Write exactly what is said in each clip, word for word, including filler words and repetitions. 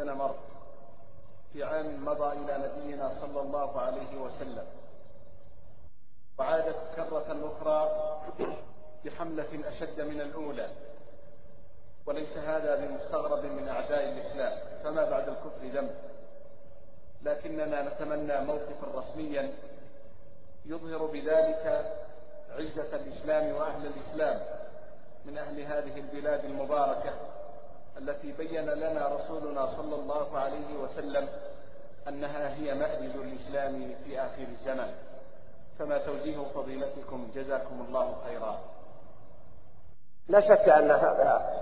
الدنمارك في عام مضى إلى نبينا صلى الله عليه وسلم، وعادت كرة أخرى بحملة أشد من الأولى، وليس هذا بمستغرب من أعداء الإسلام، فما بعد الكفر ذنب، لكننا نتمنى موقفا رسميا يظهر بذلك عزة الإسلام وأهل الإسلام من أهل هذه البلاد المباركة التي بين لنا رسولنا صلى الله عليه وسلم أنها هي مأرز الإسلام في آخر الزمان. فما توجيه فضيلتكم جزاكم الله خيرا؟ لا شك أن هذا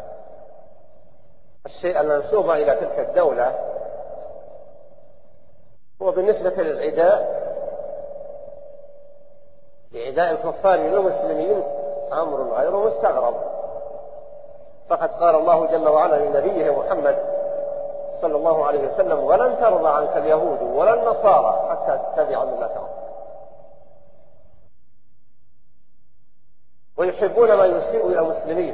الشيء المنسوب إلى تلك الدولة هو بالنسبة للعداء لعداء الكفار للمسلمين أمر غير مستغرب، فقد قال الله جل وعلا لنبيه محمد صلى الله عليه وسلم: ولن ترضى عنك اليهود ولا النصارى حتى تتبع ملتهم، ويحبون ما يسيء إلى المسلمين،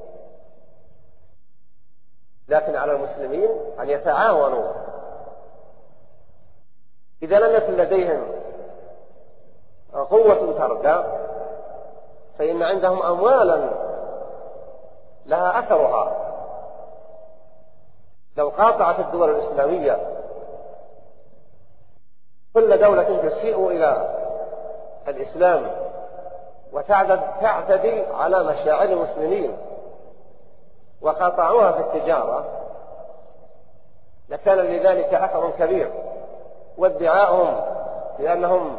لكن على المسلمين أن يتعاونوا. إذا لم يكن لديهم قوة تردى فإن عندهم أموالا لها أثرها. لو قاطعت الدول الإسلامية كل دولة تسيء إلى الإسلام وتعتدي على مشاعر المسلمين وقاطعوها في التجارة لكان لذلك أثر كبير. وادعاؤهم بأنهم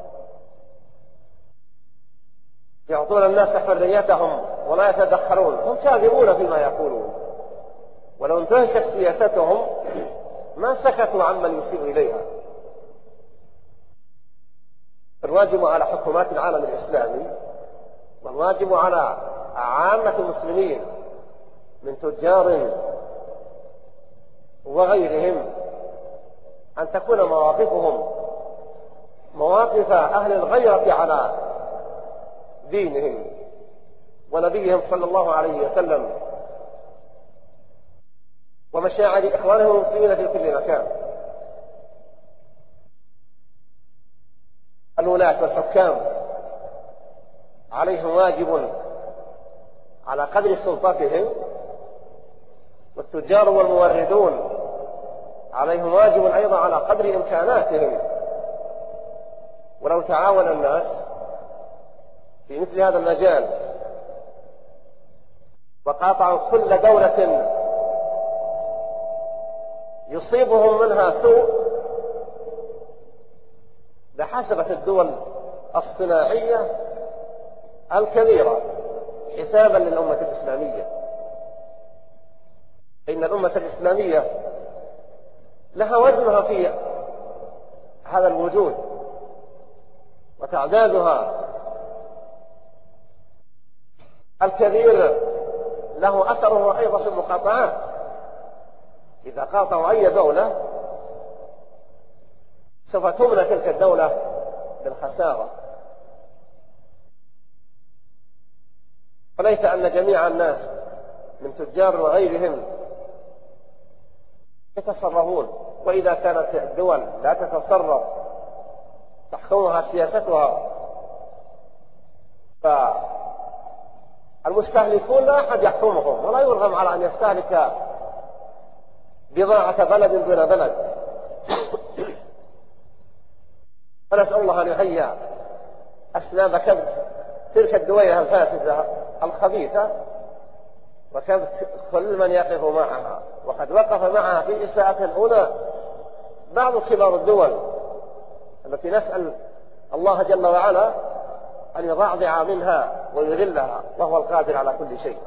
يعطون الناس حريتهم ولا يتدخلون هم كاذبون فيما يقولون، ولو انتهكت سياستهم ما سكتوا عمن يسيء إليها. الواجب على حكومات العالم الإسلامي والواجب على عامة المسلمين من تجار وغيرهم أن تكون مواقفهم مواقف أهل الغيرة على دينهم ونبيهم صلى الله عليه وسلم ومشاعر إخوانهم المسلمين في كل مكان. الولاة والحكام عليهم واجب على قدر سلطتهم، والتجار والموردون عليهم واجب أيضا على قدر إمكاناتهم. ولو تعاون الناس في مثل هذا المجال وقاطعوا كل دولة يصيبهم منها سوء لحسبت الدول الصناعية الكبيرة حسابا للأمة الإسلامية. إن الأمة الإسلامية لها وزنها في هذا الوجود وتعدادها الكبير له أثره أيضا في المقاطعات. إذا قاطعوا أي دولة سوف تمنى تلك الدولة بالخسارة. فليس أن جميع الناس من تجار وغيرهم يتصرفون، وإذا كانت الدول لا تتصرف تحكمها سياستها فالمستهلكون لا أحد يحكمهم ولا يرغم على أن يستهلك بضاعة بلد دون بلد. فنسأل الله أن يهيئ أسباب كبت تلك الدوية الفاسدة الخبيثة وكبت كل من يقف معها. وقد وقف معها في الإساءة الأولى بعض كبار الدول التي نسأل الله جل وعلا أن يضعضع منها ويذلها وهو القادر على كل شيء.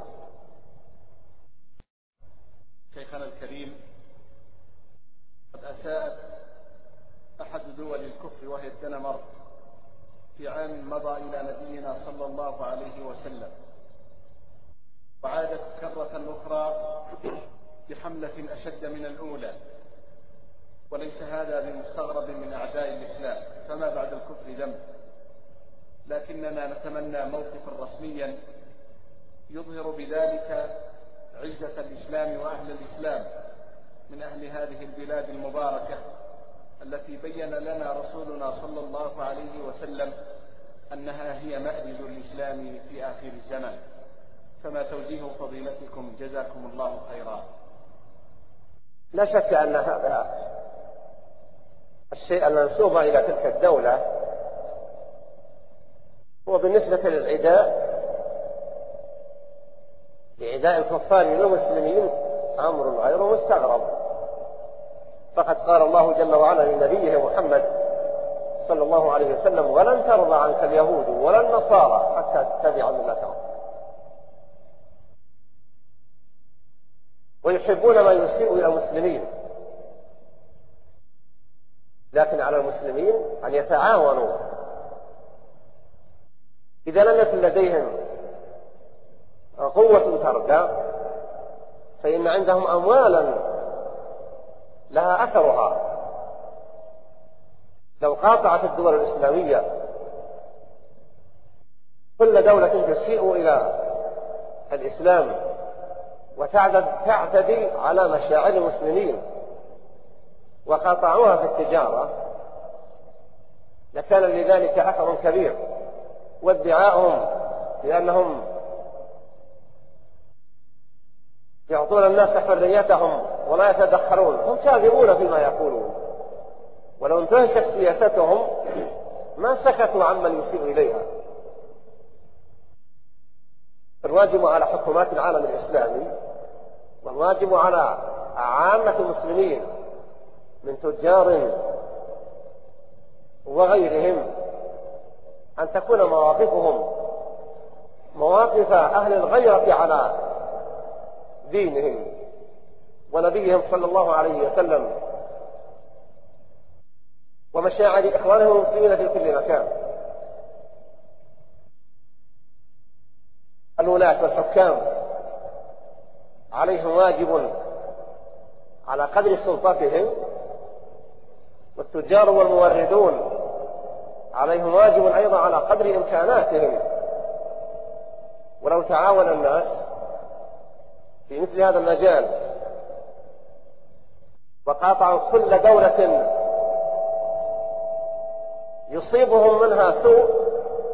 شيخنا الكريم، قد أساءت أحد دول الكفر وهي الدنمارك في عام مضى إلى نبينا صلى الله عليه وسلم، وعادت كرة أخرى بحملة أشد من الأولى، وليس هذا بمستغرب من أعداء الإسلام، فما بعد الكفر ذنب، لكننا نتمنى موقفا رسميا يظهر بذلك عزة الإسلام وأهل الإسلام من أهل هذه البلاد المباركة التي بين لنا رسولنا صلى الله عليه وسلم أنها هي مأرز الإسلام في آخر الزمان، فما توجيه فضيلتكم جزاكم الله خيرا؟ لا شك أن هذا الشيء المنسوب إلى تلك الدولة هو بالنسبة للعداء لعداء الكفار للمسلمين أمر غير مستغرب، فقد قال الله جل وعلا لنبيه محمد صلى الله عليه وسلم: ولن ترضى عنك اليهود ولا النصارى حتى تتبع ملتهم. ويحبون ما يسيء إلى المسلمين، لكن على المسلمين أن يتعاونوا. إذا لم يكن لديهم قوة تردى فإن عندهم أموالا لها أثرها. لو قاطعت الدول الإسلامية كل دولة تسيء إلى الإسلام وتعتدي على مشاعر المسلمين وقاطعوها في التجارة لكان لذلك أثر كبير. وادعاؤهم بأنهم يعطون الناس حريتهم ولا يتدخلون هم كاذبون فيما يقولون، ولو انتهكت سياستهم ما سكتوا عمن يسيء إليها. الواجب على حكومات العالم الإسلامي والواجب على عامة المسلمين من تجار وغيرهم أن تكون مواقفهم مواقف أهل الغيرة على دينهم ونبيهم صلى الله عليه وسلم ومشاعر إخوانهم المسلمين في كل مكان. الولاة والحكام عليهم واجب على قدر سلطتهم، والتجار والموردون عليهم واجب أيضا على قدر إمكاناتهم. ولو تعاون الناس في مثل هذا المجال وقاطعوا كل دولة يصيبهم منها سوء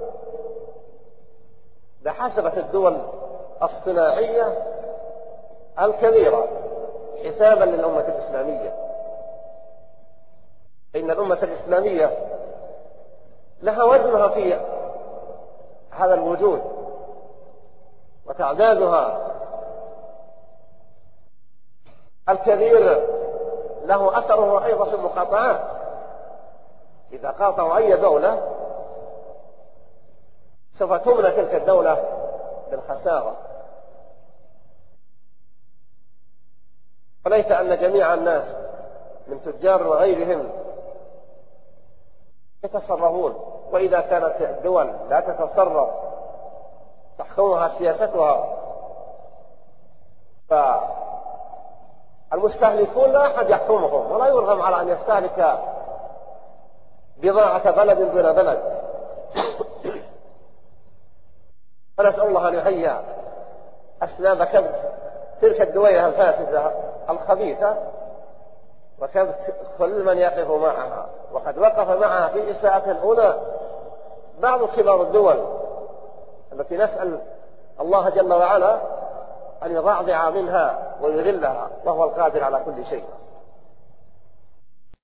لحسبت الدول الصناعية الكبيرة حسابا للأمة الإسلامية. إن الأمة الإسلامية لها وزنها في هذا الوجود وتعدادها الكبير له أثره أيضا في المقاطعات. إذا قاطعوا أي دولة سوف تمنى تلك الدولة بالخسارة. وليس أن جميع الناس من تجار وغيرهم يتصرفون، وإذا كانت الدول لا تتصرف تحكمها سياستها فالمستهلكون لا أحد يحكمهم ولا يرغم على أن يستهلك بضاعة بلد دون بلد. فنسأل الله أن يهيئ أسباب كبت تلك الدوية الفاسدة الخبيثة وكبت كل من يقف معها. وقد وقف معها في الإساءة الأولى بعض كبار الدول التي نسأل الله جل وعلا أن يضعضع منها ويذلها وهو القادر على كل شيء.